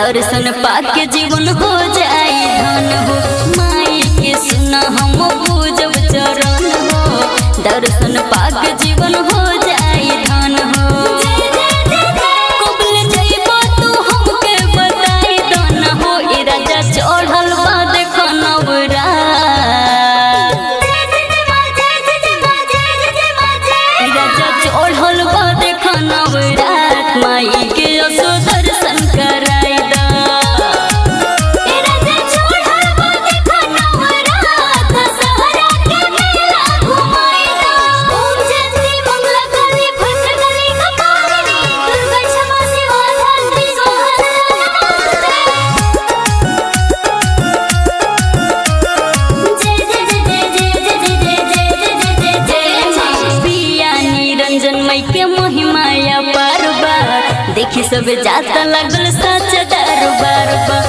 दर्शन पाके जीवन हो जाई धन हो। माई के सुना हम पूजब चरण हो, दर्शन पाके जीवन हो जाई धन हो। कबल जइबो तू हमके बताई दन हो, ए राजा चढ़ल बा देख नवरा। राजा चढ़ल बा देख नवरा, माई के असो दर्शन कराई दा। के महिमाया पारबा देखी सब जाता लगल सच दरबार बा।